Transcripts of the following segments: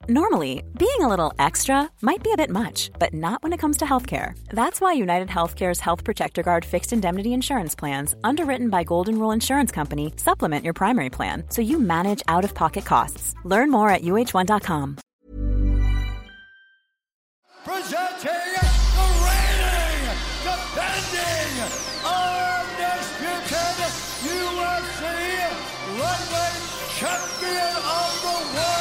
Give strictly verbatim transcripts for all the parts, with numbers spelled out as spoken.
Normally, being a little extra might be a bit much, but not when it comes to healthcare. That's why United Healthcare's Health Protector Guard fixed indemnity insurance plans, underwritten by Golden Rule Insurance Company, supplement your primary plan so you manage out-of-pocket costs. Learn more at U H one dot com. Presenting the reigning, defending, undisputed U F C lightweight champion of the world.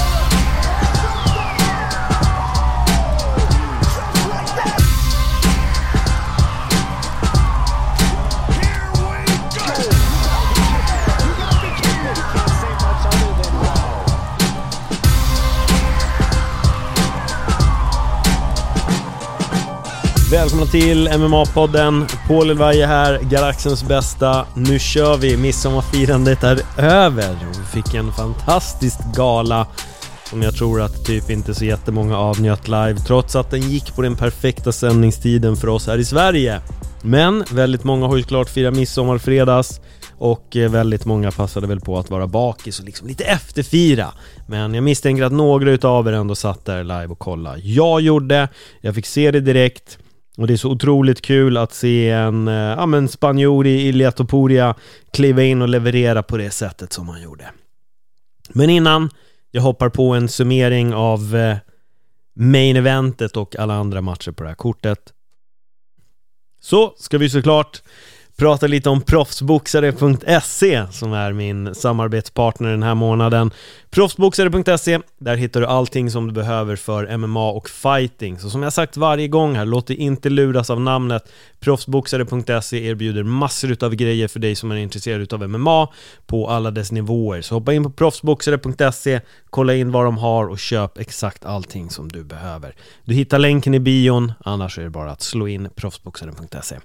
Välkomna till M M A-podden. Paul Elvaje här, Galaxens bästa. Nu kör vi, midsommarfirandet är över. Vi fick en fantastisk gala som jag tror att typ inte så jättemånga avnjöt live, trots att den gick på den perfekta sändningstiden för oss här i Sverige. Men väldigt många har ju klart firat midsommarfredags, och väldigt många passade väl på att vara bakis och liksom lite efterfira. Men jag misstänker att några utav er ändå satt där live och kolla. Jag gjorde, jag fick se det direkt. Och det är så otroligt kul att se en ja, men spanjor i Ilia Topuria kliva in och leverera på det sättet som han gjorde. Men innan jag hoppar på en summering av eh, main eventet och alla andra matcher på det här kortet, så ska vi såklart prata lite om proffsboxare punkt se som är min samarbetspartner den här månaden. proffsboxare punkt se, där hittar du allting som du behöver för M M A och fighting. Så som jag sagt varje gång här, låt dig inte luras av namnet. proffsboxare punkt se erbjuder massor av grejer för dig som är intresserad av M M A på alla dess nivåer. Så hoppa in på proffsboxare punkt se, kolla in vad de har och köp exakt allting som du behöver. Du hittar länken i bion, annars är det bara att slå in proffsboxare punkt se.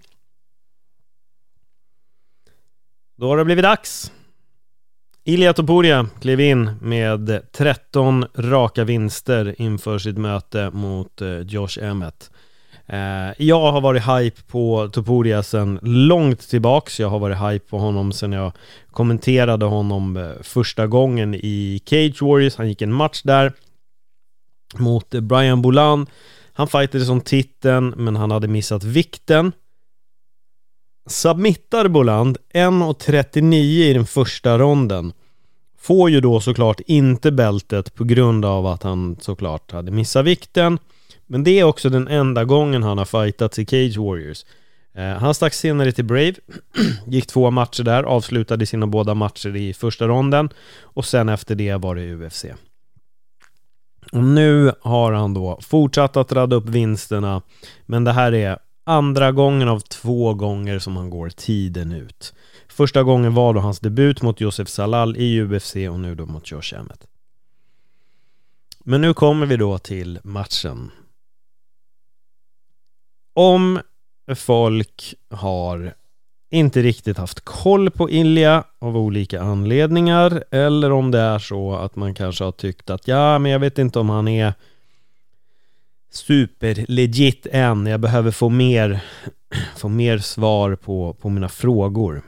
Då har det blivit dags. Ilia Topuria klev in med tretton raka vinster inför sitt möte mot Josh Emmett. Jag har varit hype på Topuria sedan långt tillbaks. Jag har varit hype på honom sedan jag kommenterade honom första gången i Cage Warriors. Han gick en match där mot Brian Boland. Han fightade som titeln, men han hade missat vikten. Submittar Boland en trettionio i den första ronden. Får ju då såklart inte bältet på grund av att han såklart hade missat vikten. Men det är också den enda gången han har fightats i Cage Warriors. eh, Han stack senare till Brave. Gick två matcher där, avslutade sina båda matcher i första ronden. Och sen efter det var det U F C. Och nu har han då fortsatt att radda upp vinsterna. Men det här är andra gången av två gånger som han går tiden ut. Första gången var då hans debut mot Josef Zalal i U F C, och nu då mot Josh Emmett. Men nu kommer vi då till matchen. Om folk har inte riktigt haft koll på Ilia av olika anledningar, eller om det är så att man kanske har tyckt att ja, men jag vet inte om han är super legit än, jag behöver få mer få mer svar på, på mina frågor,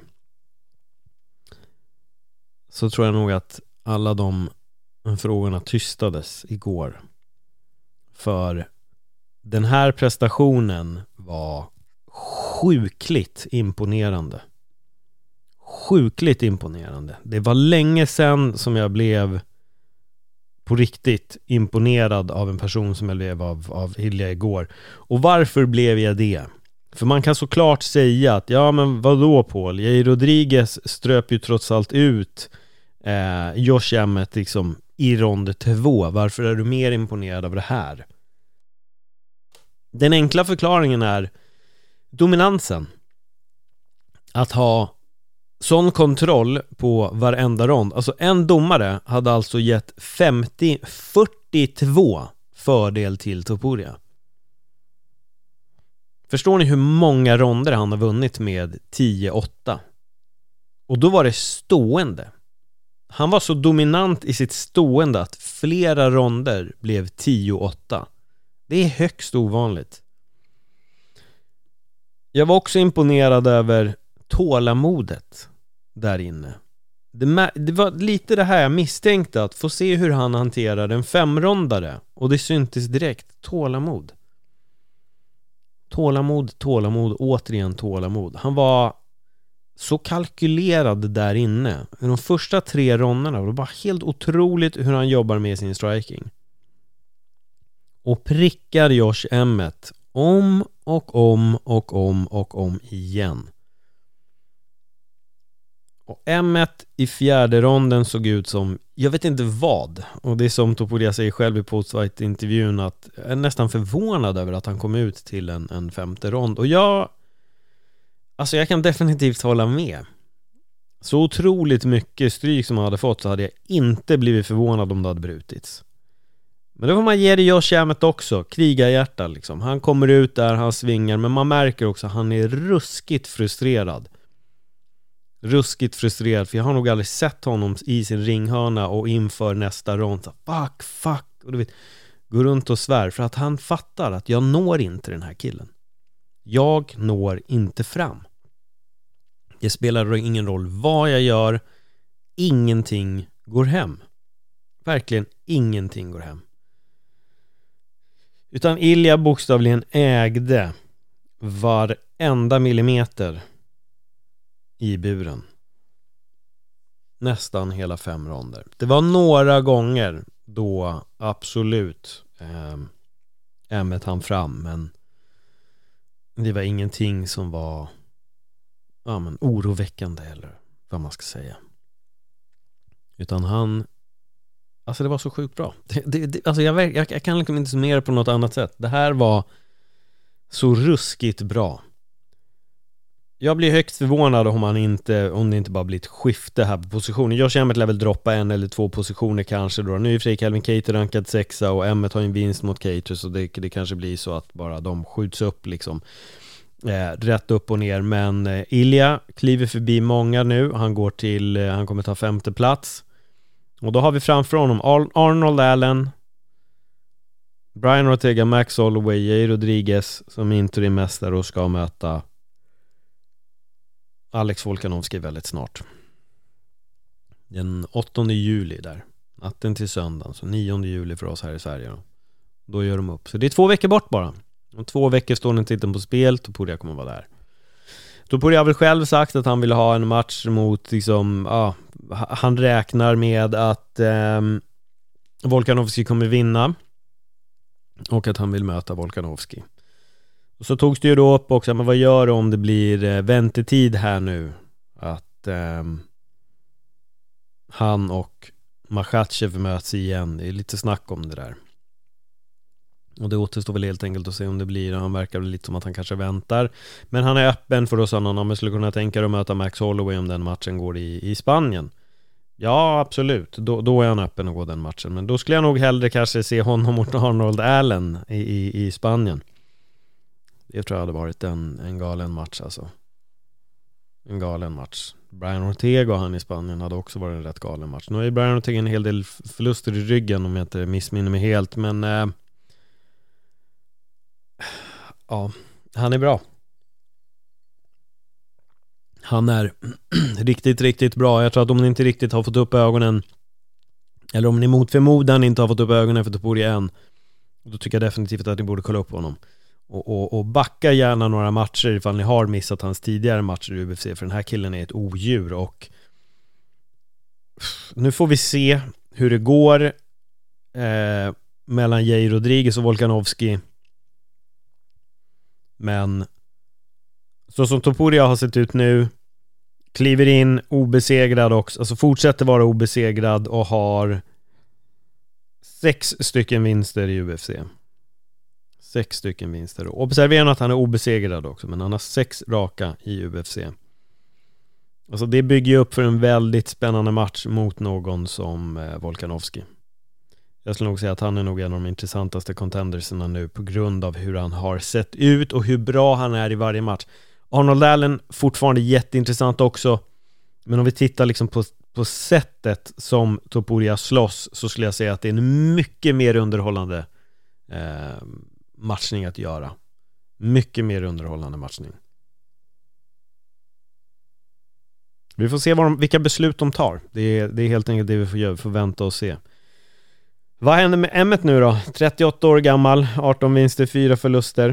så tror jag nog att alla de frågorna tystades igår. För den här prestationen var sjukligt imponerande. Sjukligt imponerande. Det var länge sedan som jag blev på riktigt imponerad av en person som jag blev av, av Ilia igår. Och varför blev jag det? För man kan såklart säga att ja, men vadå Paul? Jair Rodriguez ströp ju trots allt ut eh, Josh Emmett liksom i rond två. Varför är du mer imponerad av det här? Den enkla förklaringen är dominansen. Att ha sån kontroll på varenda rond. Alltså en domare hade alltså gett femtio fyrtiotvå fördel till Topuria. Förstår ni hur många ronder han har vunnit med tio åtta? Och då var det stående. Han var så dominant i sitt stående att flera ronder blev tio åtta. Det är högst ovanligt. Jag var också imponerad över tålamodet där inne. Det, det var lite det här jag misstänkte, att få se hur han hanterar en femrondare. Och det syntes direkt. Tålamod. Tålamod, tålamod, återigen tålamod. Han var så kalkylerad där inne. I de första tre ronderna var det bara helt otroligt hur han jobbar med sin striking. Och prickar Josh Emmett om och om och om och om igen. Och Emmett i fjärde ronden såg ut som, jag vet inte vad. Och det är som Topuria säger själv i postfight-intervjun, att jag är nästan förvånad över att han kom ut till en, en femte rond. Och jag, alltså jag kan definitivt hålla med. Så otroligt mycket stryk som han hade fått, så hade jag inte blivit förvånad om det hade brutits. Men då får man ge det Josh Emmett också. Krigarhjärta liksom. Han kommer ut där, han svingar. Men man märker också att han är ruskigt frustrerad. Ruskigt frustrerad. För jag har nog aldrig sett honom i sin ringhörna och inför nästa rond så, fuck, fuck. Och du vet, går runt och svär. För att han fattar att jag når inte den här killen. Jag når inte fram. Det spelar ingen roll vad jag gör. Ingenting går hem. Verkligen ingenting går hem. Utan Ilja bokstavligen ägde varenda millimeter i buren. Nästan hela fem ronder. Det var några gånger då absolut eh, Emmett han fram, men det var ingenting som var ja, men oroväckande eller vad man ska säga. Utan han, alltså det var så sjukt bra. Det, det, det, alltså jag, jag, jag kan liksom inte summera på något annat sätt. Det här var så ruskigt bra. Jag blir högst förvånad om han inte, om det inte bara blir ett skifte här på positionen. Josh Emmett lär väl droppa en eller två positioner kanske då. Nu är Fredrik Kelvin Cater rankad sexa och Emmett har en vinst mot Cater, så det, det kanske blir så att bara de skjuts upp liksom eh, rätt upp och ner. Men eh, Ilja kliver förbi många nu. Han går till, eh, han kommer ta femte plats. Och då har vi framför honom Ar- Arnold Allen, Brian Ortega, Max Holloway, Jay Rodriguez som interimmästare och ska möta Alex Volkanovski väldigt snart. Den åttonde juli där. Natten till söndagen. Så nionde juli för oss här i Sverige då. Då gör de upp. Så det är två veckor bort bara. Om två veckor står den titeln på spel. Topuria kommer vara där. Topuria har väl själv sagt att han vill ha en match mot liksom, ja, han räknar med att eh, Volkanovski kommer vinna. Och att han vill möta Volkanovski. Och så togs det ju då upp också, men vad gör det om det blir eh, väntetid här nu? Att eh, han och Makhachev möts igen. Det är lite snack om det där. Och det återstår väl helt enkelt att se om det blir. Han verkar väl lite som att han kanske väntar. Men han är öppen för oss annan om man skulle kunna tänka sig att möta Max Holloway om den matchen går i, i Spanien. Ja, absolut. Då, då är han öppen att gå den matchen. Men då skulle jag nog hellre kanske se honom mot Arnold Allen i, i, i Spanien. Det tror jag hade varit en, en galen match alltså. En galen match. Brian Ortega och han i Spanien hade också varit en rätt galen match. Nu har ju Brian Ortega en hel del förluster i ryggen om jag inte missminner mig helt. Men eh, ja, han är bra. Han är riktigt, riktigt bra. Jag tror att om ni inte riktigt har fått upp ögonen, eller om ni mot förmodan inte har fått upp ögonen för Topuria än, då tycker jag definitivt att ni borde kolla upp honom. Och, och, och backa gärna några matcher ifall ni har missat hans tidigare matcher i U F C, för den här killen är ett odjur. Och nu får vi se hur det går eh, mellan Jay Rodriguez och Volkanovski. Men så som Topuria har sett ut nu, kliver in obesegrad också, alltså fortsätter vara obesegrad och har sex stycken vinster i U F C. Sex stycken vinster. Observera att han är obesegrad också, men han har sex raka i U F C. Alltså det bygger ju upp för en väldigt spännande match mot någon som eh, Volkanovski. Jag skulle nog säga att han är nog en av de intressantaste contenderserna nu på grund av hur han har sett ut och hur bra han är i varje match. Arnold Allen fortfarande jätteintressant också, men om vi tittar liksom på, på sättet som Topuria slåss, så skulle jag säga att det är en mycket mer underhållande eh, matchning att göra. Mycket mer underhållande matchning. Vi får se vad de, vilka beslut de tar. Det är, det är helt enkelt det vi får, göra, får vänta och se. Vad händer med Emmet nu då? trettioåtta år gammal, arton vinster, fyra förluster.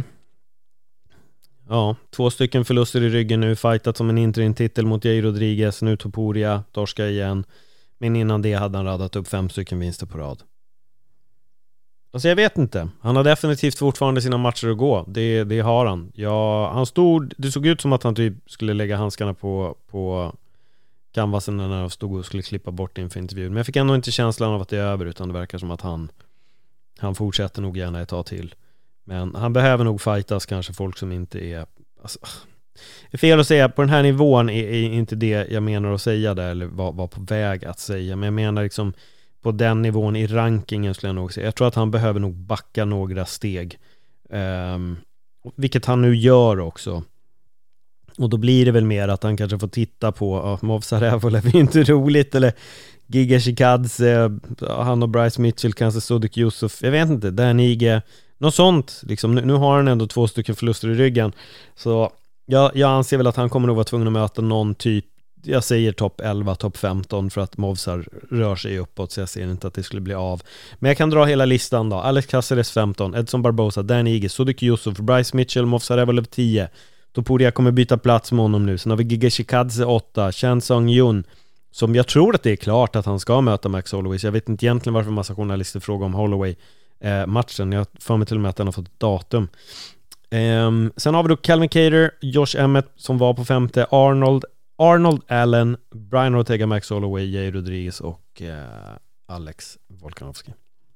Ja, två stycken förluster i ryggen nu. Fightat som en interim-titel mot Jair Rodriguez. Nu Topuria, torska igen. Men innan det hade han radat upp fem stycken vinster på rad. Alltså jag vet inte. Han har definitivt fortfarande sina matcher att gå. Det, det har han. Ja, han stod, det såg ut som att han typ skulle lägga handskarna på, på canvasen när han stod och skulle klippa bort inför intervjun. Men jag fick ändå inte känslan av att det är över, utan det verkar som att han, han fortsätter nog gärna ett tag till. Men han behöver nog fightas kanske folk som inte är... Alltså, det är fel att säga, på den här nivån är, är inte det jag menar att säga där, eller var, var på väg att säga. Men jag menar liksom på den nivån i rankingen skulle jag nog säga. Jag tror att han behöver nog backa några steg. Um, vilket han nu gör också. Och då blir det väl mer att han kanske får titta på uh, Movsar Evloev är inte roligt, eller Giga Chikadze, uh, han och Bryce Mitchell, kanske Sodiq Yusuf, jag vet inte, Danige, något sånt liksom. nu, nu har han ändå två stycken förluster i ryggen, så jag, jag anser väl att han kommer nog vara tvungen att möta någon typ, jag säger topp elva, topp femton, för att Movsar rör sig uppåt, så jag ser inte att det skulle bli av. Men jag kan dra hela listan då. Alex Caceres femton, Edson Barbosa, Danige, Sodiq Yusuf, Bryce Mitchell, Movsar Evloev tio. Topuria kommer byta plats med honom nu. Sen har vi Giga Chikadze åtta, Chan Sung Jun, som jag tror att det är klart att han ska möta Max Holloway. Så jag vet inte egentligen varför en massa journalister frågar om Holloway eh, matchen. Jag får mig till och med att han har fått ett datum. Um, sen har vi då Calvin Kattar, Josh Emmett som var på femte, Arnold Arnold Allen, Brian Ortega, Max Holloway, Jair Rodriguez och eh, Alex Volkanovski.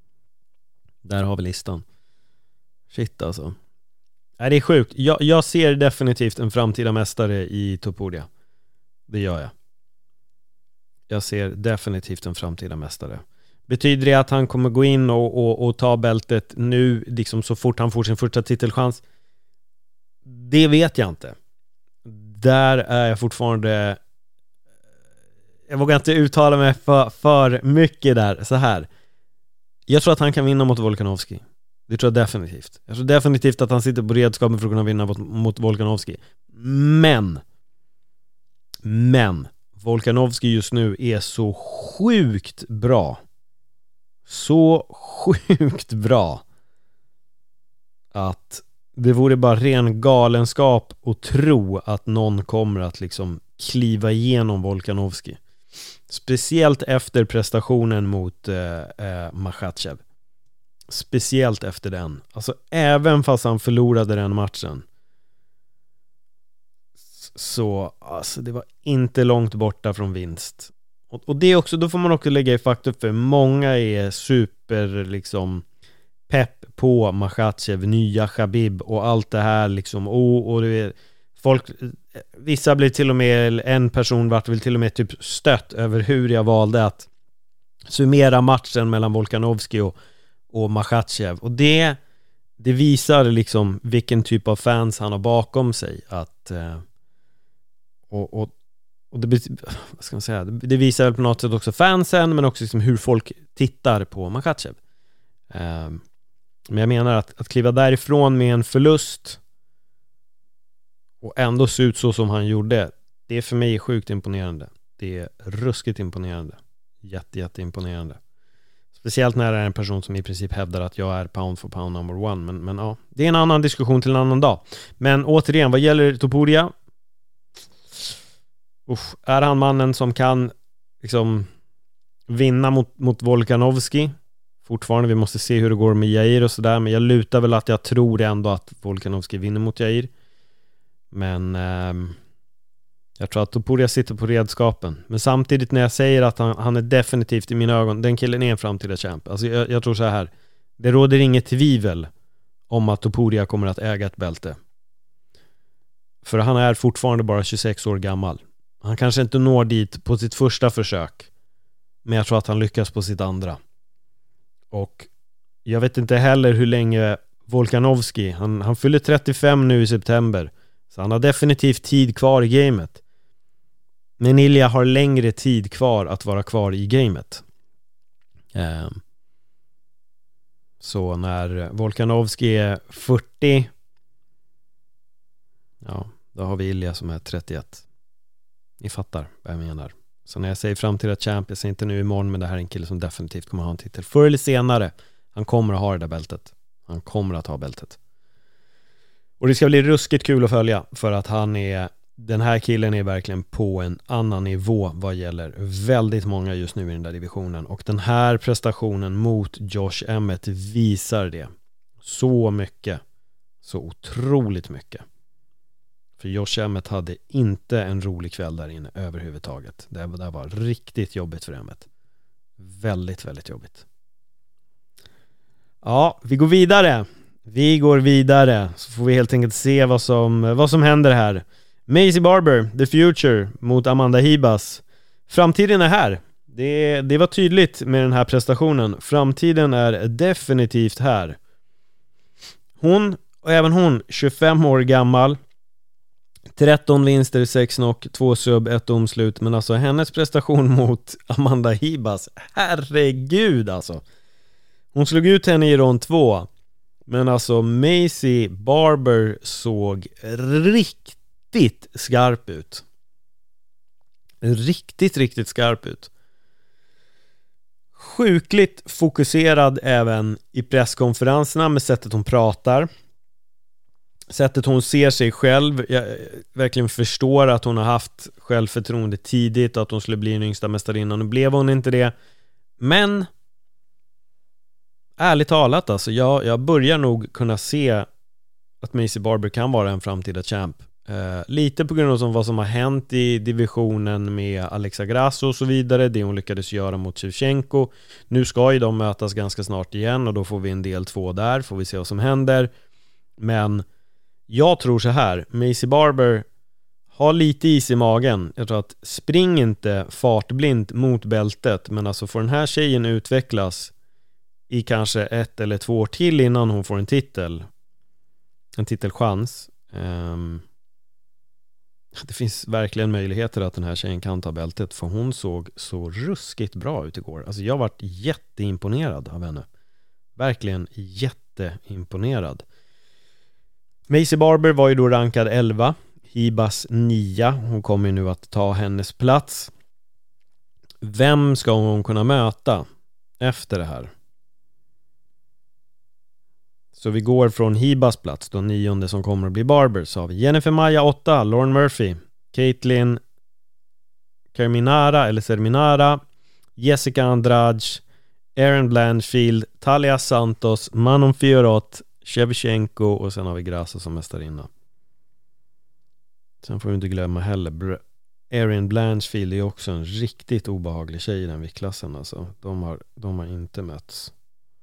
Där har vi listan. Shit alltså. Nej, det är sjukt. Jag, jag ser definitivt en framtida mästare i Topuria. Det gör jag. Jag ser definitivt en framtida mästare. Betyder det att han kommer gå in och, och, och ta bältet nu liksom så fort han får sin första titelchans? Det vet jag inte. Där är jag fortfarande... Jag vågar inte uttala mig för, för mycket där. Så här. Jag tror att han kan vinna mot Volkanovski. Det tror jag definitivt. Jag tror definitivt att han sitter på redskapen för att kunna vinna mot, mot Volkanovski. Men Men Volkanovski just nu är så sjukt bra. Så sjukt bra att det vore bara ren galenskap att tro att någon kommer att liksom kliva igenom Volkanovski. Speciellt efter prestationen mot eh, eh, Makhachev. Speciellt efter den. Alltså även fast han förlorade den matchen, så alltså, det var inte långt borta från vinst. Och, och det är också, då får man också lägga i faktum, för många är super liksom pepp på Makhachev, nya Khabib och allt det här liksom. Och, och det är, folk, vissa blir till och med, en person vart väl till och med typ stött över hur jag valde att summera matchen mellan Volkanovski och, och Makhachev. Och det, det visar liksom vilken typ av fans han har bakom sig. Att eh, och, och, och det, vad ska man säga, det visar väl på något sätt också fansen, men också liksom hur folk tittar på Makhachev. Eh, men jag menar att, att kliva därifrån med en förlust och ändå se ut så som han gjorde, det är för mig sjukt imponerande. Det är ruskigt imponerande. Jätte, jätte imponerande. Speciellt när det är en person som i princip hävdar att jag är pound for pound number one. Men, men ja, det är en annan diskussion till en annan dag. Men återigen, vad gäller Topuria, usch, är han mannen som kan liksom vinna mot, mot Volkanovski? Fortfarande, vi måste se hur det går med Jair och sådär. Men jag lutar väl att jag tror ändå att Volkanovski vinner mot Jair. Men eh, jag tror att Topuria sitter på redskapen. Men samtidigt när jag säger att han, han är definitivt i mina ögon, den killen är en framtida champ. Alltså jag, jag tror så här, det råder inget tvivel om att Topuria kommer att äga ett bälte. För han är fortfarande bara tjugosex år gammal. Han kanske inte når dit på sitt första försök, men jag tror att han lyckas på sitt andra. Och jag vet inte heller hur länge Volkanovski, han, han fyller trettiofem nu i september, så han har definitivt tid kvar i gamet. Men Ilja har längre tid kvar att vara kvar i gamet. Eh, så när Volkanovski är fyrtio, ja, då har vi Ilja som är trettioett. Ni fattar vad jag menar. Så när jag säger framtida champ, jag säger inte nu imorgon, men det här är en kille som definitivt kommer ha en titel. Förr eller senare, han kommer att ha det där bältet. Han kommer att ha bältet. Och det ska bli ruskigt kul att följa, för att han är, den här killen är verkligen på en annan nivå vad gäller väldigt många just nu i den där divisionen. Och den här prestationen mot Josh Emmett visar det. Så mycket. Så otroligt mycket. För Josh Emmett hade inte en rolig kväll där inne överhuvudtaget. Det där var riktigt jobbigt för Emmett. Väldigt, väldigt jobbigt. Ja, vi går vidare. Vi går vidare. Så får vi helt enkelt se vad som, vad som händer här. Maycee Barber, The Future mot Amanda Ribas. Framtiden är här. Det, det var tydligt med den här prestationen. Framtiden är definitivt här. Hon, och även hon, tjugofem år gammal. tretton vinster, sex knock, två sub, ett omslut. Men alltså hennes prestation mot Amanda Ribas, herregud alltså. Hon slog ut henne i rond två. Men alltså Maycee Barber såg riktigt skarp ut. Riktigt, riktigt skarp ut. Sjukligt fokuserad även i presskonferenserna med sättet hon pratar. Sättet hon ser sig själv. Jag verkligen förstår att hon har haft självförtroende tidigt, att hon skulle bli den yngsta mästarinnan. Nu blev hon inte det. Men ärligt talat alltså, jag, jag börjar nog kunna se att Maycee Barber kan vara en framtida champ. Eh, lite på grund av vad som har hänt i divisionen med Alexa Grasso och så vidare, det hon lyckades göra mot Shevchenko. Nu ska ju de mötas ganska snart igen och då får vi en del två där, får vi se vad som händer. Men jag tror så här, Maycee Barber har lite is i magen. Jag tror att spring inte fartblind mot bältet, men alltså får den här tjejen utvecklas i kanske ett eller två år till innan hon får en titel, en titelchans. Um, det finns verkligen möjligheter att den här tjejen kan ta bältet, för hon såg så ruskigt bra ut igår. Alltså jag varit jätteimponerad av henne. Verkligen jätteimponerad. Maycee Barber var ju då rankad elva, Ribas nio. Hon kommer ju nu att ta hennes plats. Vem ska hon kunna möta efter det här? Så vi går från Ribas plats, då nionde som kommer att bli Barber, så har vi Jennifer Maia åtta, Lauren Murphy, Caitlin Carminara eller Serminara, Jessica Andrade, Erin Blanchfield, Talia Santos, Manon Fiorot, Shevchenko och sen har vi Grasso som mästarinna. Sen får vi inte glömma heller Erin Blanchfield är också en riktigt obehaglig tjej i den viktklassen alltså. De har, de har inte mötts.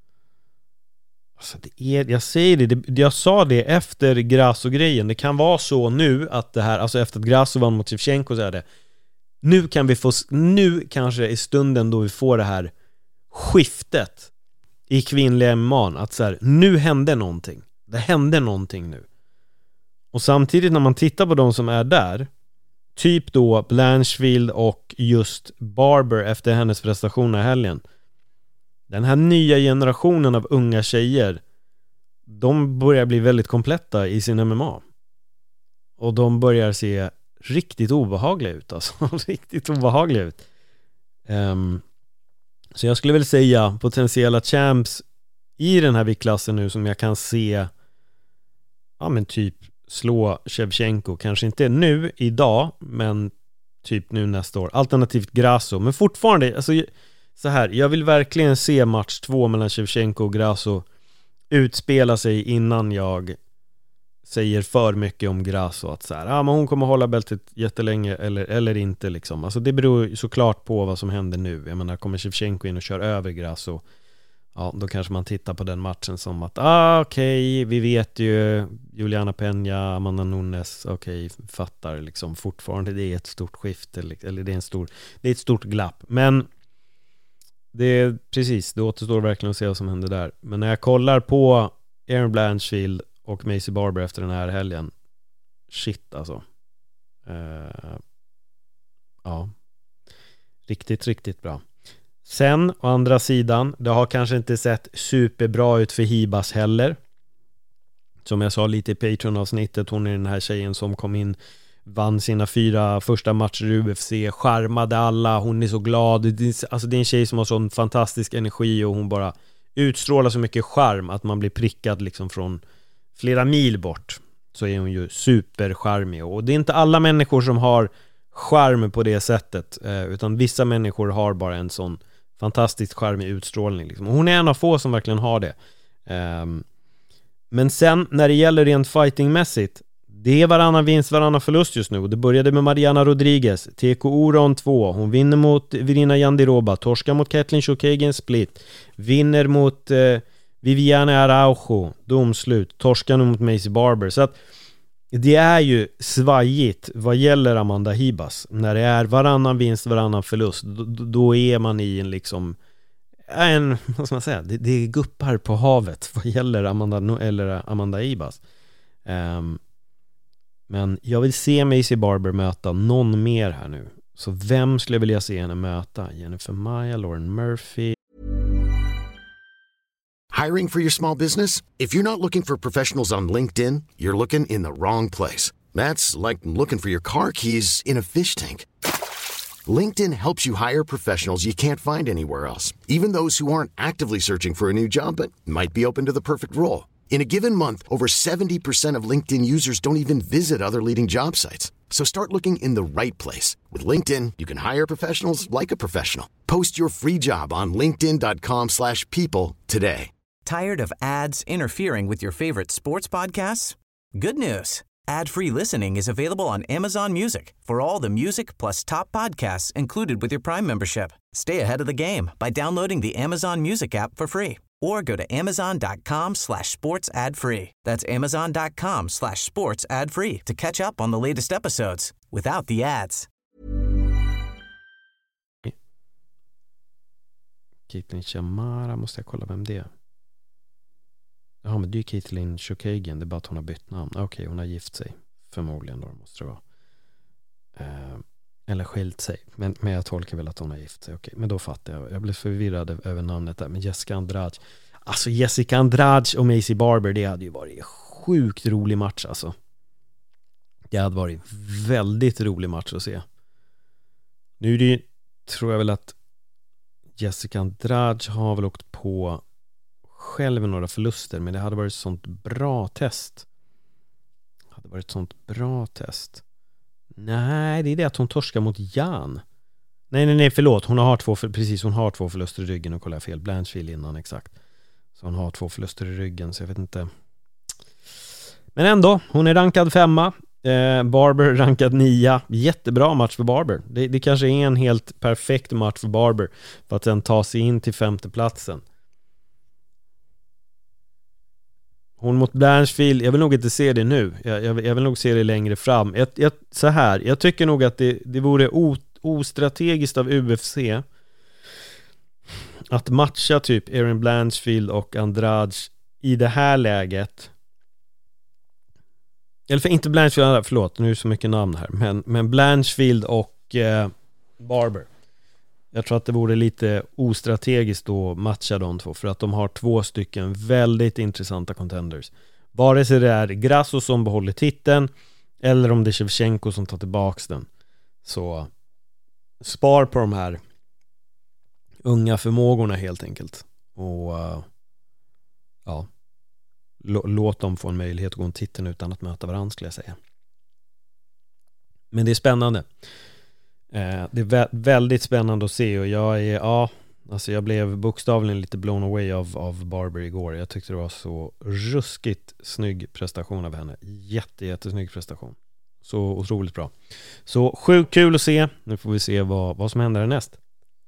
Alltså det är, jag säger det, det, jag sa det efter Grasso-grejen. Det kan vara så nu att det här, alltså efter att Grasso vann mot Shevchenko, så är det nu kan vi få, nu kanske är stunden då vi får det här skiftet i kvinnliga M M A, att så här, nu hände någonting. Det hände någonting nu. Och samtidigt när man tittar på de som är där, typ då Blanchfield och just Barber efter hennes prestationer i helgen, den här nya generationen av unga tjejer, de börjar bli väldigt kompletta i sin M M A. Och de börjar se riktigt obehagliga ut alltså. Riktigt obehagliga ut. Um, så jag skulle väl säga potentiella champs i den här viktklassen nu som jag kan se, ja men typ slå Shevchenko, kanske inte nu idag, men typ nu nästa år, alternativt Grasso, men fortfarande alltså, så här, jag vill verkligen se match två mellan Shevchenko och Grasso utspela sig innan jag säger för mycket om Grasso, att så här, ah, men hon kommer hålla bältet jättelänge eller, eller inte liksom. Alltså det beror såklart på vad som händer nu. Jag menar, kommer Shevchenko in och kör över Grasso, ja, då kanske man tittar på den matchen som att ah okej, okay, vi vet ju Juliana Peña, Amanda Nunes, okej, okay, fattar liksom fortfarande, det är ett stort skifte eller det är en stor, det är ett stort glapp, men det är precis, det återstår verkligen att se vad som händer där. Men när jag kollar på Erin Blanchfield och Maycee Barber efter den här helgen, shit alltså. Uh, ja. Riktigt, riktigt bra. Sen, å andra sidan, det har kanske inte sett superbra ut för Ribas heller. Som jag sa lite i Patreon-avsnittet, hon är den här tjejen som kom in vann sina fyra första matcher i U F C, charmade alla, hon är så glad. Alltså det är en tjej som har sån fantastisk energi och hon bara utstrålar så mycket charm att man blir prickad liksom från flera mil bort. Så är hon ju supercharmig, och det är inte alla människor som har charm på det sättet, utan vissa människor har bara en sån fantastiskt charmig utstrålning liksom. Och hon är en av få som verkligen har det. Men sen när det gäller rent fightingmässigt, det är varannan vinst, varannan förlust just nu. Det började med Mariana Rodriguez, T K O rond två. Hon vinner mot Virina Jandiroba, torskar mot Kathleen Chookagian split, vinner mot eh, Viviane Araujo, domslut, torskar nu mot Maycee Barber. Så att det är ju svajigt vad gäller Amanda Ribas. När det är varannan vinst, varannan förlust, då, då är man i en liksom en, vad ska man säga, det, det är guppar på havet vad gäller Amanda, eller Amanda Ribas. Um, men jag vill se Maycee Barber möta någon mer här nu. Så vem skulle jag vilja se henne möta? Jennifer Maia, Lauren Murphy. Hiring for your small business? If you're not looking for professionals on LinkedIn, you're looking in the wrong place. That's like looking for your car keys in a fish tank. LinkedIn helps you hire professionals you can't find anywhere else, even those who aren't actively searching for a new job but might be open to the perfect role. In a given month, over seventy percent of LinkedIn users don't even visit other leading job sites. So start looking in the right place. With LinkedIn, you can hire professionals like a professional. Post your free job on linkedin.com slash people today. Tired of ads interfering with your favorite sports podcasts? Good news. Ad-free listening is available on Amazon Music for all the music plus top podcasts included with your Prime membership. Stay ahead of the game by downloading the Amazon Music app for free or go to amazon.com slash sports ad free. That's amazon.com slash sports ad free to catch up on the latest episodes without the ads. Caitlin Chamara, måste jag kolla vem det är. Ja, men det är Kathleen Chookagian, det är bara att hon har bytt namn. Okej, okay, hon har gift sig. Förmodligen då måste det vara. Eh, eller skilt sig. Men, men jag tolkar väl att hon har gift sig. Okej, okay, men då fattar jag. Jag blev förvirrad över namnet där. Men Jessica Andrade. Alltså Jessica Andrade och Maycee Barber, det hade ju varit en sjukt rolig match alltså. Det hade varit väldigt rolig match att se. Nu är det ju, tror jag väl att Jessica Andrade har väl åkt på själv några förluster, men det hade varit ett sånt bra test. Det hade varit ett sånt bra test. Nej, det är det att hon torskar mot Jan. Nej, nej, nej, förlåt. Hon har två, precis, hon har två förluster i ryggen, och kollar fel. Blanchfield innan, exakt. Så hon har två förluster i ryggen, så jag vet inte. Men ändå, hon är rankad femma. Eh, Barber rankad nia. Jättebra match för Barber. Det, det kanske är en helt perfekt match för Barber för att sen ta sig in till femteplatsen. Hon mot Blanchfield, jag vill nog inte se det nu. Jag, jag, jag vill nog se det längre fram. Jag, jag, så här, jag tycker nog att det, det vore o, ostrategiskt av U F C att matcha typ Erin Blanchfield och Andrade i det här läget. Eller för inte Blanchfield, förlåt, nu är det så mycket namn här. Men, men Blanchfield och eh, Barber. Jag tror att det vore lite ostrategiskt att matcha de två, för att de har två stycken väldigt intressanta contenders. Vare sig det är Grasso som behåller titeln eller om det är Shevchenko som tar tillbaks den. Så spar på de här unga förmågorna helt enkelt. Och uh, ja, L- låt dem få en möjlighet att gå en titeln utan att möta varandra, skulle jag säga. Men det är spännande. Eh, det är vä- väldigt spännande att se, och jag är, ja, alltså jag blev bokstavligen lite blown away av, av Barber igår. Jag tyckte det var så ruskigt snygg prestation av henne. Jätte, jättesnygg prestation. Så otroligt bra. Så sjukt kul att se. Nu får vi se vad, vad som händer härnäst.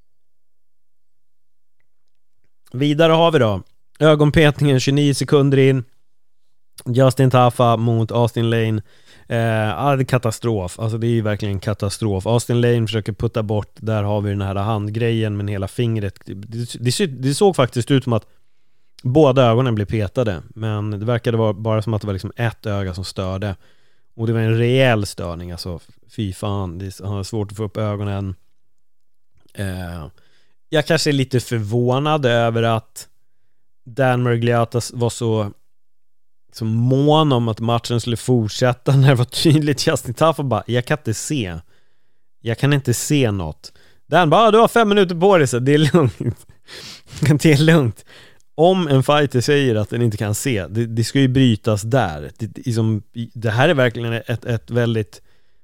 Vidare har vi då ögonpetningen tjugonio sekunder in. Justin Tafa mot Austin Lane. Eh, ja, det är katastrof. Alltså det är ju verkligen katastrof. Austin Lane försöker putta bort. Där har vi den här handgrejen med hela fingret. Det, det, det såg faktiskt ut som att båda ögonen blev petade. Men det verkade vara bara som att det var liksom ett öga som störde. Och det var en rejäl störning. Alltså fy fan. Det är svårt att få upp ögonen. Eh, jag kanske är lite förvånad över att Dan Miragliotta var så så mån om att matchen skulle fortsätta när det var tydligt. Justin Tafa bara, jag kan inte se. Jag kan inte se något. Dan bara, du har fem minuter på dig, så det är lugnt. Det är lugnt. Om en fighter säger att den inte kan se, det, det ska ju brytas där. Det, liksom, det här är verkligen ett, ett väldigt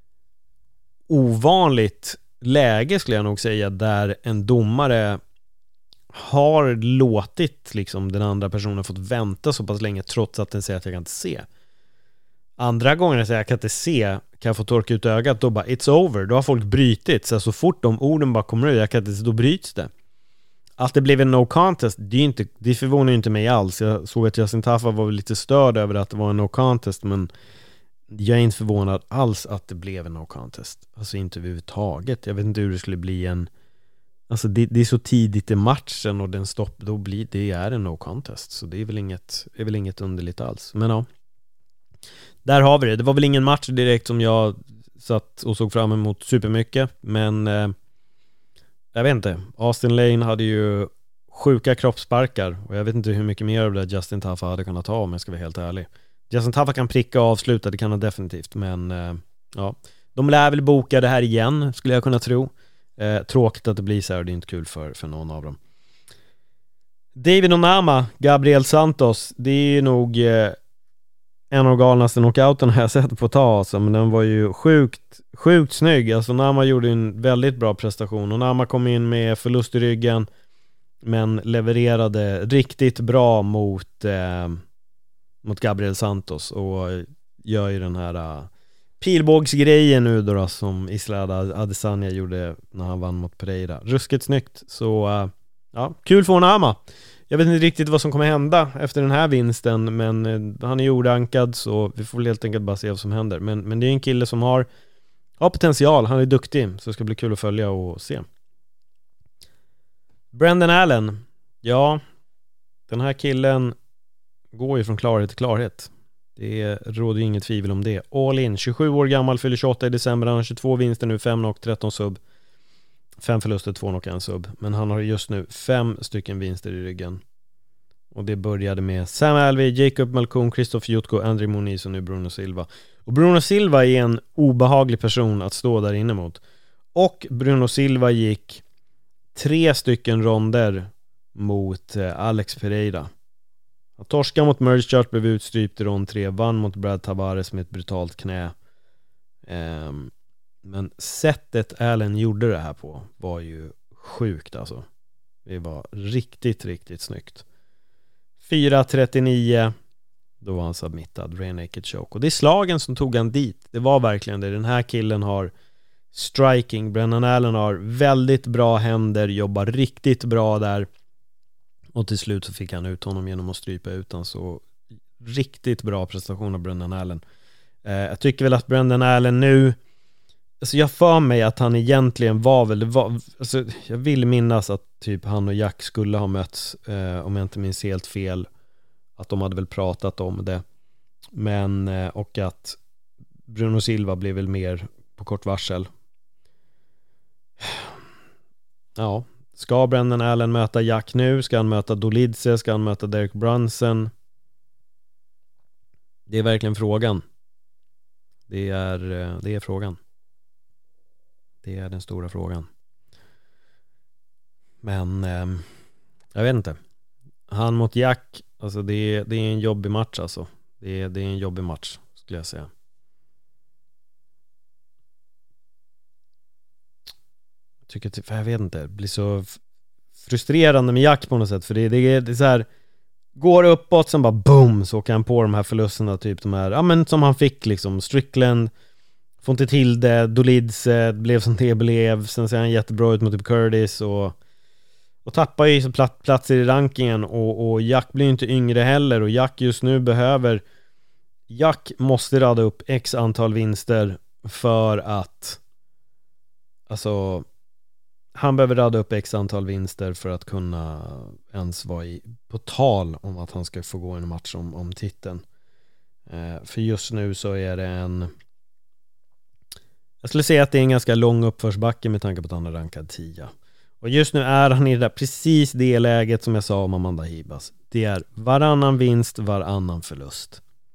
ovanligt läge, skulle jag nog säga, där en domare har låtit liksom den andra personen fått vänta så pass länge trots att den säger att jag kan inte se. Andra gånger jag säger att jag kan inte se, kan jag få torka ut ögat, då bara it's over, då har folk brytit. Så, så fort de orden bara kommer ut, jag kan inte se, då bryts det. Att det blev en no contest, det, är inte, det förvånar ju inte mig alls. Jag såg att Justin Tafa var lite störd över att det var en no contest, men jag är inte förvånad alls att det blev en no contest. Alltså inte överhuvudtaget. Jag vet inte hur det skulle bli en... Alltså det, det är så tidigt i matchen och den stopp, då blir det är en no contest. Så det är väl inget, är väl inget underligt alls. Men ja, där har vi det. Det var väl ingen match direkt som jag satt och såg fram emot supermycket. Men eh, jag vet inte. Austin Lane hade ju sjuka kroppssparkar. Och jag vet inte hur mycket mer av det Justin Tafa hade kunnat ta, om jag ska vara helt ärlig. Justin Tafa kan pricka och avsluta, det kan han definitivt. Men eh, ja, de lär väl boka det här igen, skulle jag kunna tro. Eh, tråkigt att det blir så här, det är inte kul för, för någon av dem. David Onama, Gabriel Santos, det är nog eh, en av galnaste knockouten jag sett på ta, alltså, men den var ju sjukt, sjukt snygg. Alltså Onama gjorde en väldigt bra prestation. Onama kom in med förlust i ryggen, men levererade riktigt bra mot eh, mot Gabriel Santos och gör ju den här uh, pilbågsgrejen nu då, då som Israel Adesanya gjorde när han vann mot Pereira. Ruskigt snyggt. Så uh, ja, kul för Onama. Jag vet inte riktigt vad som kommer hända efter den här vinsten, men uh, han är ju ordankad, så vi får helt enkelt bara se vad som händer. Men, men det är en kille som har, har potential. Han är duktig, så det ska bli kul att följa och se. Brendan Allen. Ja, den här killen går ju från klarhet till klarhet. Det råder ju inget tvivel om det. All in, tjugosju år gammal, fyller tjugoåtta i december. Han har tjugotvå vinster nu, fem knock, tretton sub. fem förluster, två knock, en sub. Men han har just nu fem stycken vinster i ryggen. Och det började med Sam Alvey, Jacob Malkoun, Christoph Jutko, André Muniz och nu Bruno Silva. Och Bruno Silva är en obehaglig person att stå där inne mot. Och Bruno Silva gick tre stycken ronder mot Alex Pereira. Han torskade mot Merchart, blev utstrypt i rond tre, vann mot Brad Tavares med ett brutalt knä. Um, men sättet Allen gjorde det här på var ju sjukt alltså. Det var riktigt, riktigt snyggt. fyra trettionio, då var han submittad, rear naked choke. Och det är slagen som tog han dit. Det var verkligen det. Den här killen har striking. Brendan Allen har väldigt bra händer, jobbar riktigt bra där. Och till slut så fick han ut honom genom att strypa utan. Så riktigt bra prestation av Brendan Allen. eh, Jag tycker väl att Brendan Allen nu, alltså jag för mig att han egentligen var väl det var, alltså jag vill minnas att typ han och Jack skulle ha mötts, eh, om jag inte minns helt fel, att de hade väl pratat om det. Men eh, och att Bruno Silva blev väl mer på kort varsel. Ja, ska Brendan Allen möta Jack nu? Ska han möta Dolidze? Ska han möta Derek Brunson? Det är verkligen frågan. Det är, det är frågan. Det är den stora frågan. Men eh, jag vet inte. Han mot Jack, alltså det är, det är en jobbig match alltså. Det är, det är en jobbig match, skulle jag säga. Jag tycker, för jag vet inte, det blir så frustrerande med Jack på något sätt. För det, det, är, det är så här, går uppåt, sen bara boom, så kan han på de här förlusterna, typ de här, ja men som han fick liksom, Strickland får inte till det, Dolidze blev som det blev, sen ser han jättebra ut mot typ Curtis och, och tappar ju plat, platser i rankingen, och, och Jack blir ju inte yngre heller, och Jack just nu behöver, Jack måste rada upp x antal vinster för att, alltså han behöver rada upp x antal vinster för att kunna ens vara i, på tal om att han ska få gå en match om, om titeln. Eh, för just nu så är det en, jag skulle säga att det är en ganska lång uppförsbacke med tanke på att han är rankad tio. Och just nu är han i det där, precis det läget som jag sa om Amanda Hibas. Det är varannan vinst, varannan förlust.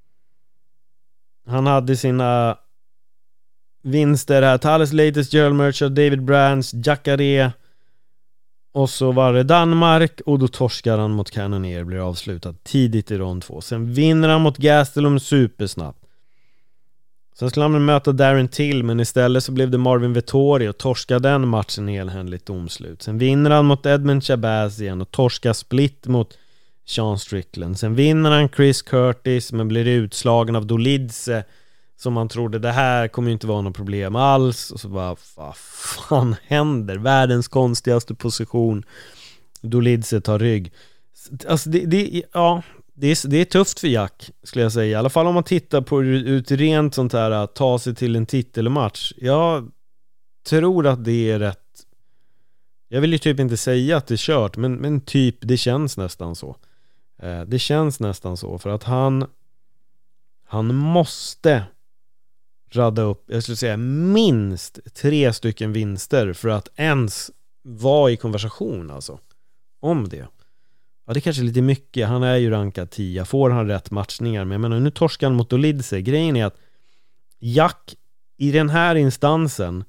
Han hade sina vinster här. Thales Latest, Gerald Mercer, David Brands, Jacare. Och så var det Danmark. Och då torskar han mot Cannonier. Blir avslutad tidigt i rond två. Sen vinner han mot Gastelum supersnabbt. Sen skulle han möta Darren Till, men istället så blev det Marvin Vettori och torskade den matchen elhändigt domslut. Sen vinner han mot Edmund Chabaz igen och torskar split mot Sean Strickland. Sen vinner han Chris Curtis men blir utslagen av Dolidze, som man trodde det här kommer ju inte vara något problem alls. Och så bara, vad fan händer? Världens konstigaste position. Dolidze tar rygg. Alltså det, det ja... Det är, det är tufft för Jack, skulle jag säga. I alla fall om man tittar på ut rent sånt här att ta sig till en titelmatch. Jag tror att det är rätt. Jag vill ju typ inte säga att det är kört, men, men typ det känns nästan så. Eh, det känns nästan så för att han han måste radda upp, jag skulle säga minst tre stycken vinster för att ens vara i konversation alltså om det. Ja, det kanske är lite mycket. Han är ju rankad tio. Får han rätt matchningar? Men jag menar, nu torskar han mot Dolidze. Grejen är att Jack i den här instansen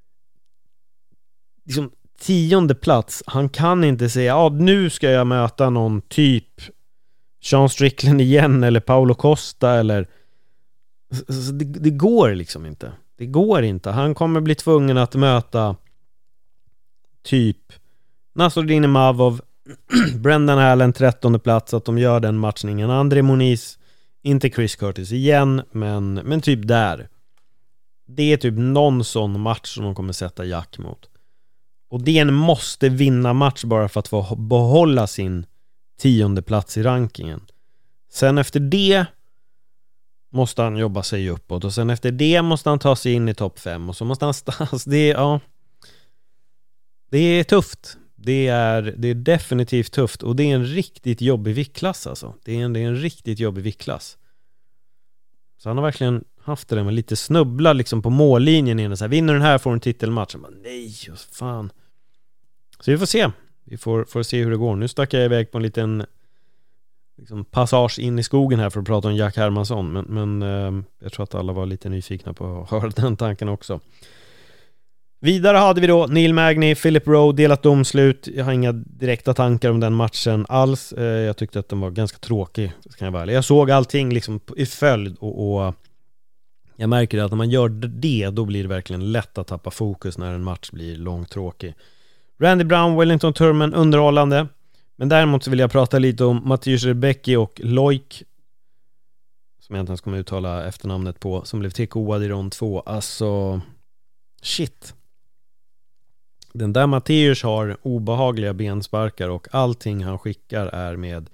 liksom tionde plats. Han kan inte säga, ja nu ska jag möta någon typ Sean Strickland igen eller Paulo Costa eller det, det går liksom inte. Det går inte. Han kommer bli tvungen att möta typ Nassourdine Imavov, Brendan Allen trettonde plats, att de gör den matchningen. André Moniz, inte Chris Curtis igen, men, men typ där. Det är typ någon sån match som de kommer sätta Jack mot. Och det är en måste vinna match bara för att få behålla sin tionde plats i rankingen. Sen efter det måste han jobba sig uppåt, och sen efter det måste han ta sig in i topp fem, och så måste han alltså det, ja, det är tufft. Det är, det är definitivt tufft. Och det är en riktigt jobbig viktklass alltså. Det är en, det är en riktigt jobbig viktklass. Så han har verkligen haft det med lite snubbla liksom på mållinjen innan. Så här, vinner den här får en titelmatch. Men nej, fan. Så vi får se. Vi får, får se hur det går. Nu stack jag iväg på en liten liksom, passage in i skogen här för att prata om Jack Hermansson. Men, men eh, jag tror att alla var lite nyfikna på att höra den tanken också. Vidare hade vi då Neil Magny, Philip Rowe, delat domslut. Jag har inga direkta tankar om den matchen alls. Jag tyckte att den var ganska tråkig, kan jag vara ärlig. Jag såg allting liksom i följd och, och jag märker att när man gör det, då blir det verkligen lätt att tappa fokus när en match blir långtråkig. Randy Brown, Wellington Turman, underhållande. Men däremot så vill jag prata lite om Mathieu Rebecki och Loic, som jag inte ens kommer uttala efternamnet på, som blev T K-ad i rond två. Alltså, shit. Den där Matteus har obehagliga bensparkar och allting han skickar är med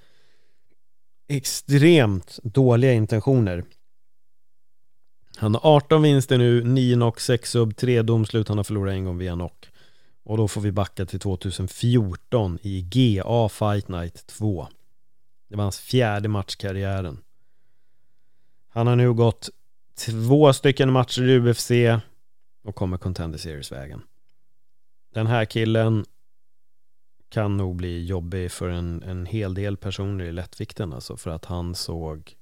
extremt dåliga intentioner. Han har arton vinster nu, nio knock, sex sub, tre domslut. Han har förlorat en gång via knock. Och då får vi backa till tjugohundrafjorton i G A Fight Night två. Det var hans fjärde matchkarriären. Han har nu gått två stycken matcher i U F C och kommer Contender Series-vägen. Den här killen kan nog bli jobbig för en, en hel del personer i lättvikten, alltså, för att han såg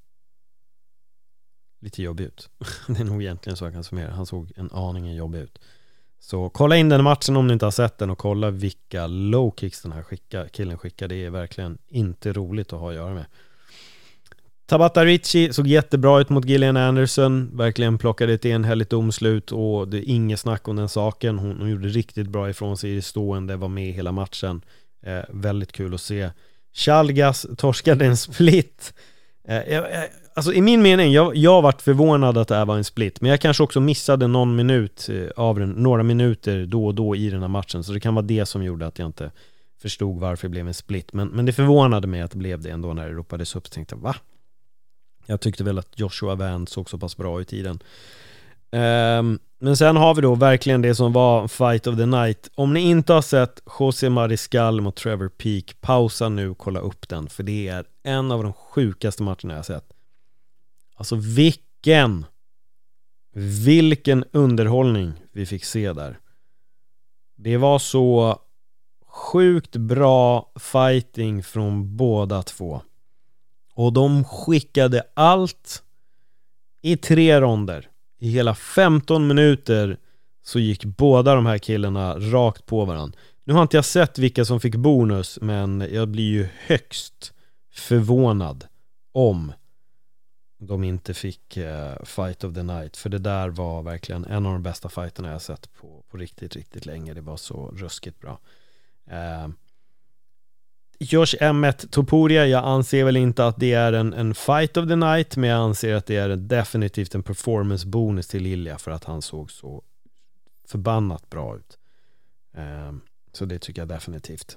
lite jobbig ut. Det är nog egentligen så jag kan summera. Han såg en aningen jobbig ut. Så kolla in den matchen om ni inte har sett den och kolla vilka low kicks den här skickar, killen skickar. Det är verkligen inte roligt att ha att göra med. Tabata Ricci såg jättebra ut mot Gillian Anderson. Verkligen plockade ett enhälligt domslut och det är inget snack om den saken. Hon, hon gjorde riktigt bra ifrån sig i stående, var med hela matchen. Eh, väldigt kul att se. Chalgas torskade en split. Eh, jag, alltså i min mening, jag, jag varit förvånad att det här var en split. Men jag kanske också missade någon minut av den, några minuter då och då i den här matchen. Så det kan vara det som gjorde att jag inte förstod varför det blev en split. Men, men det förvånade mig att det blev det ändå när det ropades upp. Så tänkte jag, va? Jag tyckte väl att Joshua Vance såg så pass bra i tiden. Um, men sen har vi då verkligen det som var Fight of the Night. Om ni inte har sett José Mariscal mot Trevor Peek, pausa nu och kolla upp den. För det är en av de sjukaste matcherna jag har sett. Alltså vilken Vilken underhållning vi fick se där. Det var så sjukt bra fighting från båda två. Och de skickade allt i tre ronder, i hela femton minuter, så gick båda de här killarna rakt på varandra. Nu har inte jag sett vilka som fick bonus, men jag blir ju högst förvånad om de inte fick uh, Fight of the Night. För det där var verkligen en av de bästa fighterna jag sett på, på riktigt, riktigt länge. Det var så ruskigt bra. Uh, Josh Emmett Topuria, jag anser väl inte att det är en, en Fight of the Night, men jag anser att det är definitivt en performance bonus till Ilja för att han såg så förbannat bra ut. Uh, så det tycker jag definitivt.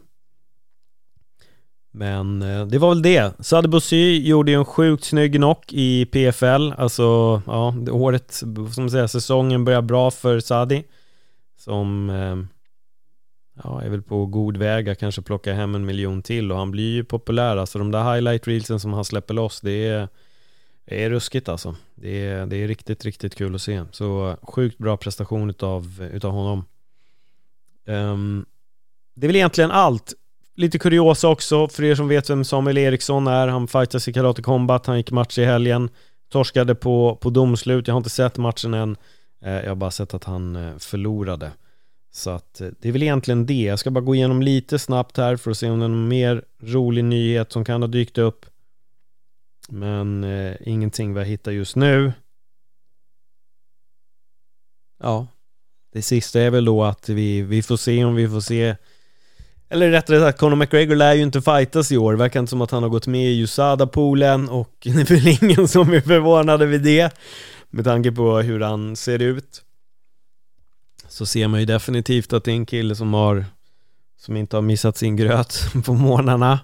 Men eh, det var väl det. Sadibosy gjorde ju en sjukt snygg knock i P F L. Alltså, ja, det året, som säger, säsongen börjar bra för Sadi. Som eh, ja, är väl på god väg att kanske plocka hem en miljon till. Och han blir ju populär. Alltså de där highlight reelsen som han släpper loss, det är, det är ruskigt alltså. Det är, det är riktigt, riktigt kul att se. Så sjukt bra prestation utav, utav honom. Um, det är väl egentligen allt. Lite kuriosa också, för er som vet vem Samuel Eriksson är. Han fightas i Karate Combat, han gick match i helgen. Torskade på, på domslut. Jag har inte sett matchen än. eh, Jag har bara sett att han eh, förlorade. Så att eh, det är väl egentligen det. Jag ska bara gå igenom lite snabbt här för att se om det är någon mer rolig nyhet som kan ha dykt upp. Men eh, ingenting vi hittar just nu. Ja, det sista är väl då att vi, vi får se om vi får se. Eller rättare sagt, Conor McGregor lär ju inte fightas i år. Verkar inte som att han har gått med i U S A D A-poolen. Och det är väl ingen som är förvånade vid det. Med tanke på hur han ser ut. Så ser man ju definitivt att det är en kille som har Som inte har missat sin gröt på månaderna.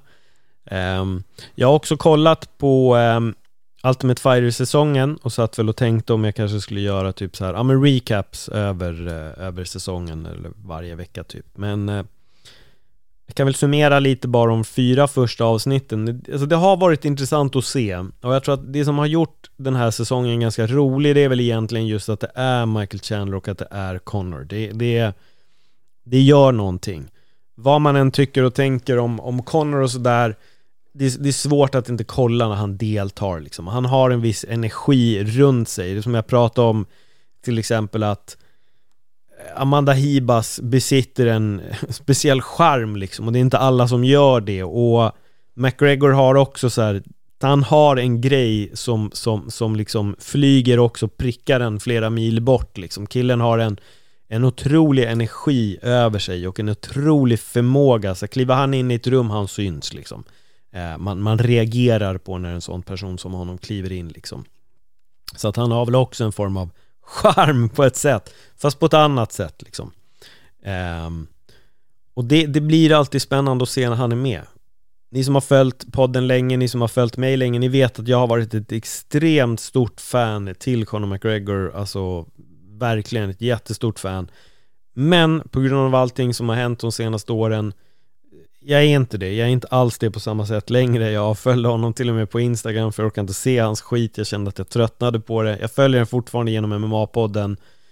um, Jag har också kollat på um, Ultimate Fighter-säsongen. Och satt väl och tänkte om jag kanske skulle göra typ så här, ja, men recaps över, uh, över säsongen. Eller varje vecka typ. Men uh, jag kan väl summera lite bara om fyra första avsnitten. Alltså det har varit intressant att se. Och jag tror att det som har gjort den här säsongen ganska rolig, det är väl egentligen just att det är Michael Chandler och att det är Conor. Det, det, det gör någonting. Vad man än tycker och tänker om, om Conor och sådär, det, det är svårt att inte kolla när han deltar. Liksom. Han har en viss energi runt sig. Det är som jag pratade om, till exempel att Amanda Hibas besitter en speciell charm liksom, och det är inte alla som gör det. Och McGregor har också så här, han har en grej som, som, som liksom flyger också, prickar den flera mil bort liksom. Killen har en, en otrolig energi över sig och en otrolig förmåga. Så kliver han in i ett rum, han syns liksom. eh, man, man reagerar på när en sån person som honom kliver in liksom. Så att han har väl också en form av charm på ett sätt, fast på ett annat sätt liksom. um, Och det, det blir alltid spännande att se när han är med. Ni som har följt podden länge, ni som har följt mig länge, ni vet att jag har varit ett extremt stort fan till Conor McGregor. Alltså verkligen ett jättestort fan. Men på grund av allting som har hänt de senaste åren, jag är inte det, jag är inte alls det på samma sätt längre. Jag följde honom till och med på Instagram, för jag orkar inte se hans skit. Jag kände att jag tröttnade på det. Jag följer den fortfarande genom M M A-podden.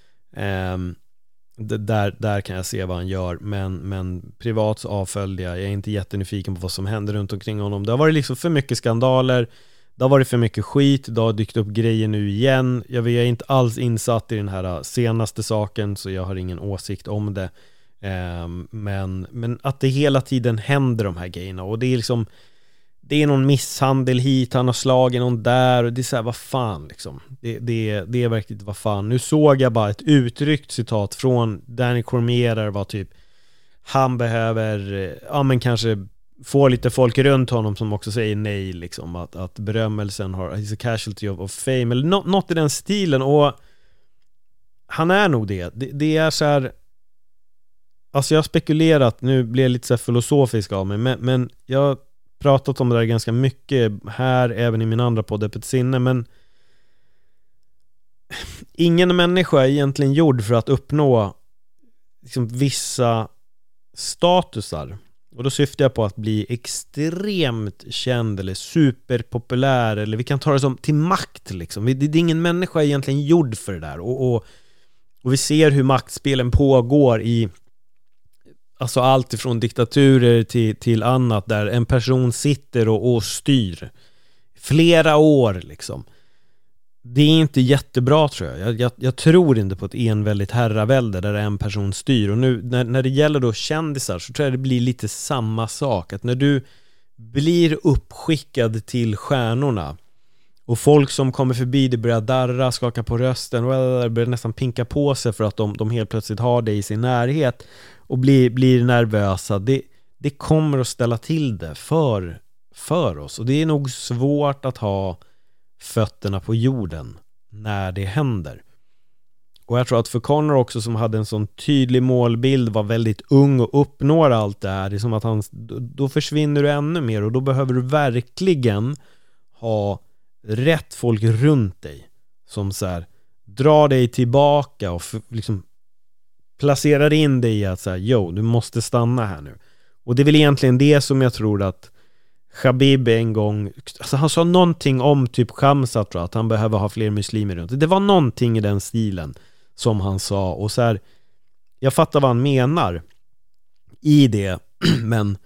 um, där, där kan jag se vad han gör. Men, men privat så avföljde jag. Jag är inte jättenyfiken på vad som händer runt omkring honom. Det har varit liksom för mycket skandaler. Det har varit för mycket skit. Det har dykt upp grejer nu igen. Jag är inte alls insatt i den här senaste saken, så jag har ingen åsikt om det. Um, men, men att det hela tiden händer de här grejerna, och det är liksom, det är någon misshandel hit, han har slagit någon där, och det är så här, vad fan liksom, det, det, det är verkligen vad fan. Nu såg jag bara ett uttryckt citat från Danny Cormier där var typ, han behöver, ja men kanske få lite folk runt honom som också säger nej liksom, att, att berömmelsen har, he's a casualty of, of fame, eller no, något i den stilen. Och han är nog det, det, det är så här. Alltså jag har spekulerat, nu blir jag lite så här filosofisk av mig, men, men jag har pratat om det där ganska mycket här, även i min andra podd Öppet sinne, men ingen människa är egentligen gjord för att uppnå liksom vissa statusar. Och då syftar jag på att bli extremt känd eller superpopulär, eller vi kan ta det som till makt liksom. Det är ingen människa egentligen gjord för det där. Och, och, och vi ser hur maktspelen pågår i, alltså allt ifrån diktaturer till, till annat, där en person sitter och, och styr flera år liksom. det är inte jättebra tror jag. Jag, jag. jag tror inte på ett enväldigt herravälde där en person styr. Och nu när, när det gäller då kändisar så tror jag det blir lite samma sak. Att när du blir uppskickad till stjärnorna och folk som kommer förbi det börjar darra, skaka på rösten och börjar nästan pinka på sig för att de, de helt plötsligt har det i sin närhet och blir, blir nervösa. Det, det kommer att ställa till det för, för oss. Och det är nog svårt att ha fötterna på jorden när det händer. Och jag tror att för Conor också, som hade en sån tydlig målbild, var väldigt ung och uppnår allt det här, det är som att han, då försvinner du ännu mer och då behöver du verkligen ha rätt folk runt dig som så här drar dig tillbaka och för, liksom placerar in dig i att så här, jo, du måste stanna här nu. Och det är väl egentligen det som jag tror att Khabib en gång, alltså han sa någonting om typ Khamzat, tror jag, att han behöver ha fler muslimer runt. Det var någonting i den stilen som han sa, och så här, jag fattar vad han menar i det, men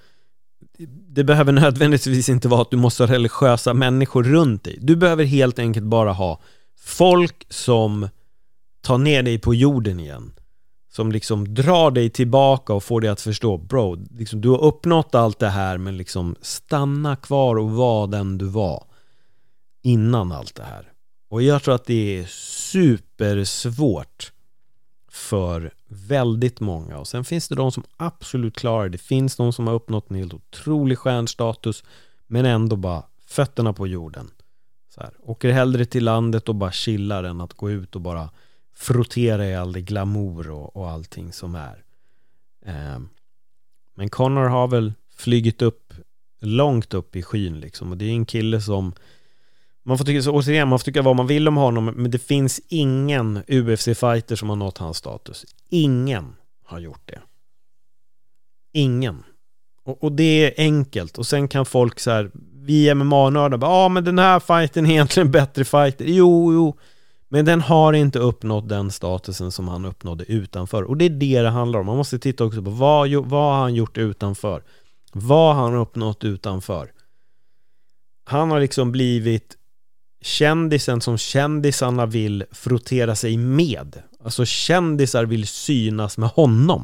det behöver nödvändigtvis inte vara att du måste ha religiösa människor runt dig. Du behöver helt enkelt bara ha folk som tar ner dig på jorden igen, som liksom drar dig tillbaka och får dig att förstå, bro, liksom, du har uppnått allt det här, men liksom stanna kvar och var den du var innan allt det här. Och jag tror att det är supersvårt för väldigt många. Och sen finns det de som absolut klarar det. Det finns de som har uppnått en helt otrolig stjärnstatus, men ändå bara fötterna på jorden. Så här, åker hellre till landet och bara chillar än att gå ut och bara frottera i all det glamour och, och allting som är. Eh, men Conor har väl flygit upp långt upp i skyn liksom. Och det är en kille som man får tycka, så återigen, man får tycka vad man vill om honom, men det finns ingen U F C-fighter som har nått hans status. Ingen har gjort det. Ingen. Och, och det är enkelt. Och sen kan folk så här, vi M M A-nördar, ja ah, men den här fighten är egentligen bättre fighter. Jo, jo. Men den har inte uppnått den statusen som han uppnådde utanför. Och det är det det handlar om. Man måste titta också på vad, vad har han gjort utanför. Vad har han uppnått utanför. Han har liksom blivit kändisen som kändisarna vill frottera sig med. Alltså kändisar vill synas med honom.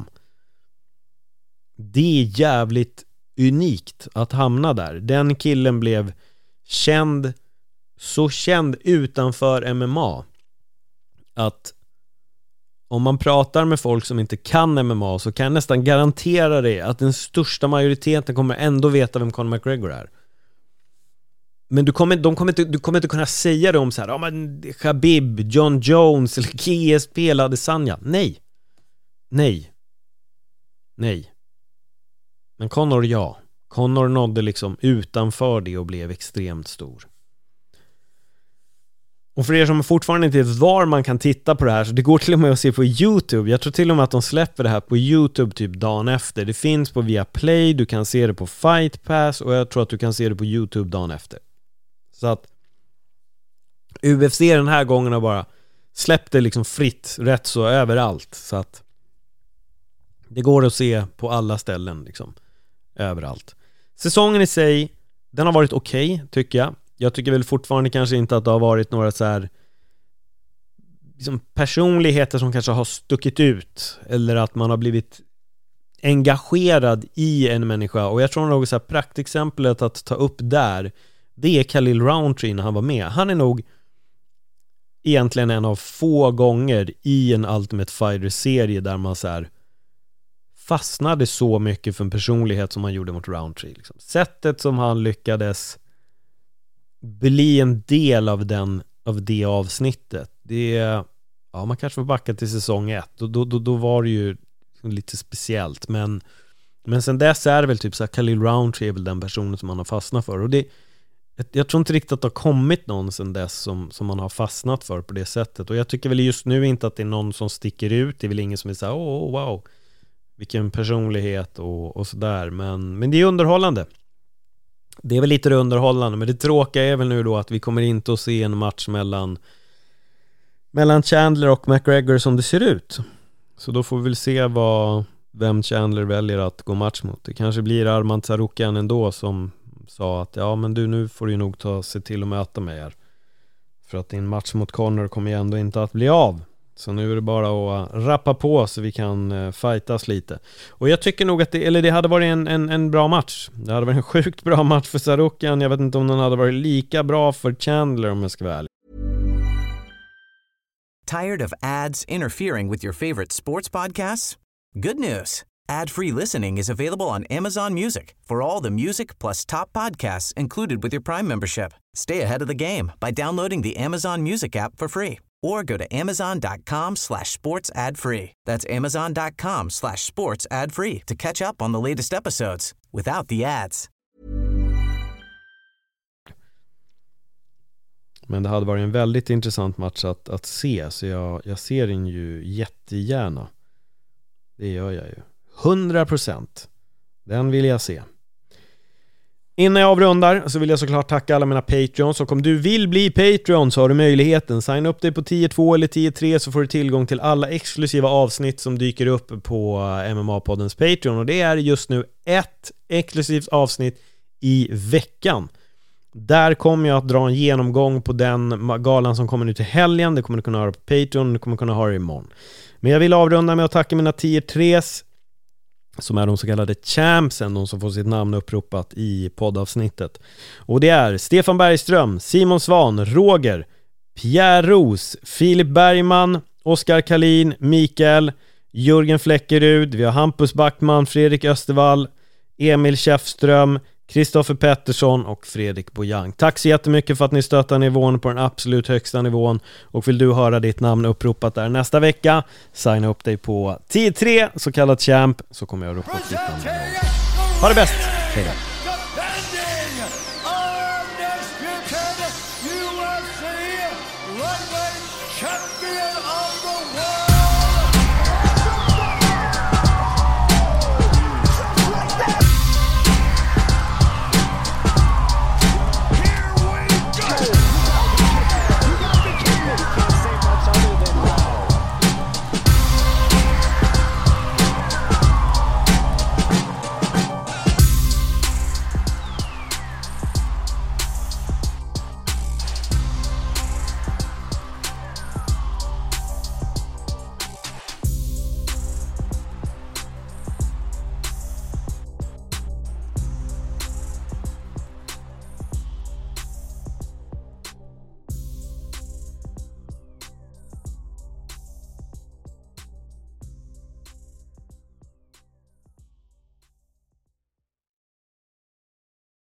Det är jävligt unikt att hamna där. Den killen blev känd, så känd utanför M M A att om man pratar med folk som inte kan M M A så kan jag nästan garantera det att den största majoriteten kommer ändå veta vem Conor McGregor är. Men du kommer, de kommer inte, du kommer inte kunna säga det om så här, ja men Khabib, John Jones eller G S P eller Adesanya. Nej. Nej. Nej. Men Conor, ja. Conor nådde liksom utanför det och blev extremt stor. Och för er som fortfarande inte vet var man kan titta på det här, så det går till och med att se på YouTube. Jag tror till och med att de släpper det här på YouTube typ dagen efter. Det finns på Viaplay, du kan se det på Fight Pass och jag tror att du kan se det på YouTube dagen efter. Så att U F C den här gången har bara släppt det liksom fritt, rätt så överallt. Så att det går att se på alla ställen liksom, överallt. Säsongen i sig, den har varit okej okay, tycker jag. Jag tycker väl fortfarande kanske inte att det har varit några så här liksom personligheter som kanske har stuckit ut, eller att man har blivit engagerad i en människa. Och jag tror nog så här praktexemplet att ta upp där, det är Khalil Rountree när han var med. Han är nog egentligen en av få gånger i en Ultimate Fighter-serie där man så här fastnade så mycket för en personlighet som han gjorde mot Rountree. Liksom. Sättet som han lyckades bli en del av den av det avsnittet, det är, ja, man kanske får backa till säsong ett, då, då, då, då var det ju lite speciellt, men men sen dess är det väl typ så här, Khalil Rountree är väl den personen som man har fastnat för, och det, jag tror inte riktigt att det har kommit någon sen dess som, som man har fastnat för på det sättet. Och jag tycker väl just nu inte att det är någon som sticker ut. Det är väl ingen som är såhär, åh, wow, vilken personlighet och, och sådär. Men, men det är underhållande. Det är väl lite det underhållande. Men det tråkiga är väl nu då att vi kommer inte att se en match mellan mellan Chandler och McGregor som det ser ut. Så då får vi väl se vad, vem Chandler väljer att gå match mot. Det kanske blir Arman Tsarukyan ändå som sa att ja, men du, nu får du nog ta se till att möta mig här. För att din match mot Conor kommer ju ändå inte att bli av. Så nu är det bara att rappa på så vi kan uh, fightas lite. Och jag tycker nog att det, eller det hade varit en, en, en bra match. Det hade varit en sjukt bra match för Tsarukyan. Jag vet inte om den hade varit lika bra för Chandler om jag ska vara ärlig. Tired of ads interfering with your favorite sports podcasts? Good news. Ad-free listening is available on Amazon Music for all the music plus top podcasts included with your Prime membership. Stay ahead of the game by downloading the Amazon Music app for free or go to amazon.com slash sports ad free. That's amazon.com slash sports ad free to catch up on the latest episodes without the ads. Men det hade varit en väldigt intressant match att, att se, så jag, jag ser den ju jättegärna. Det gör jag ju. hundra procent. Den vill jag se. Innan jag avrundar så vill jag såklart tacka alla mina Patreons. Och om du vill bli Patreon så har du möjligheten. Signa upp dig på tio två eller tio tre så får du tillgång till alla exklusiva avsnitt som dyker upp på M M A-poddens Patreon. Och det är just nu ett exklusivt avsnitt i veckan. Där kommer jag att dra en genomgång på den galan som kommer nu till helgen. Det kommer du kunna höra på Patreon, du kommer kunna höra imorgon. Men jag vill avrunda med att tacka mina tio tres som är de så kallade champsen, de som får sitt namn uppropat i poddavsnittet. Och det är Stefan Bergström, Simon Svan, Roger, Pierre Ros, Filip Bergman, Oskar Kalin, Mikael, Jörgen Fläckerud, vi har Hampus Backman, Fredrik Östervall, Emil Käfström, Kristoffer Pettersson och Fredrik Bojang. Tack så jättemycket för att ni stöttar nivån på den absolut högsta nivån. Och vill du höra ditt namn uppropat där nästa vecka, signa upp dig på tio tre, så kallat champ, så kommer jag ropa upp ditt namn. Ha det bäst! Hej då! U F C lightweight champion of the world.